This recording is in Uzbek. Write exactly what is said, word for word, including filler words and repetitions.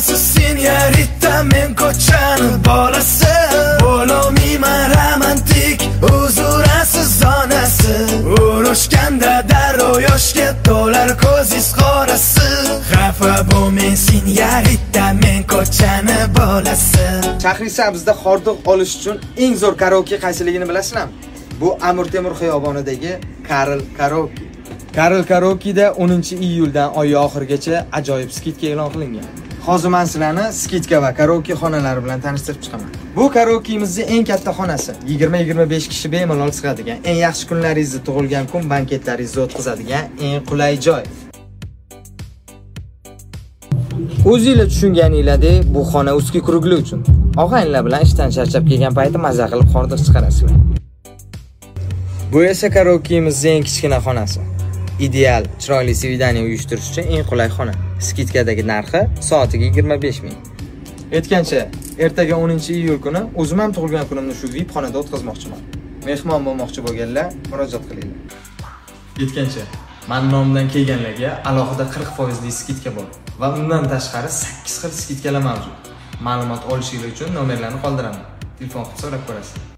bolasi, senyorita, men ko'chani bolasi. Bo'lolmayman romantik, huzurasiz onasi. Urushganda darrov yoshga to'lar ko'zingiz qorasi. Xafa bo'lmang, senyorita, men ko'chani bolasi. Shahrisabzda hordiq olish uchun eng zo'r karaoke qaysiligini bilasizlarmi? Bu Amir Temur xiyobonidagi Karl Karaoke. Karl Karaoke'da o'ninchi iyuldan oy oxirigacha ajoyib skidka e'lon qilingan. Hozir men sizlarni skidka va karaoke xonalari bilan tanishtirib chiqaman. Bu karaoke'mizning eng katta xonasi. yigirma yigirma besh kishi bemalol sig'adigan, eng yaxshi kunlaringizni, tug'ilgan kun banketlaringizni o'tkazadigan eng qulay joy. O'zingizlar tushunganinglardek, bu xona ustki kurugli uchun. Og'aynilar bilan ishdan charchab kelgan payti maza qilib hordiq chiqarasizlar. Bu esa karaoke'mizning eng kichkina xonasi. Ideal, chiroyli svidaniya uyushtirish uchun eng qulay xona. Skidkadagi narxi soatiga yigirma besh ming. Aytgancha, ertaga o'ninchi iyul kuni o'zim ham tug'ilgan kunimni shu V I P xonada o'tkazmoqchiman. Mehmon bo'lmoqchi bo'lganlar murojaat qilinglar. Aytgancha, men nomimdan kelganlarga alohida qirq foizli skidka bor va undan tashqari sakkiz xil skidkalar mavjud. Ma'lumot olishingiz uchun nomerlarni qoldiraman. Telefon qilib so'rab ko'rasiz.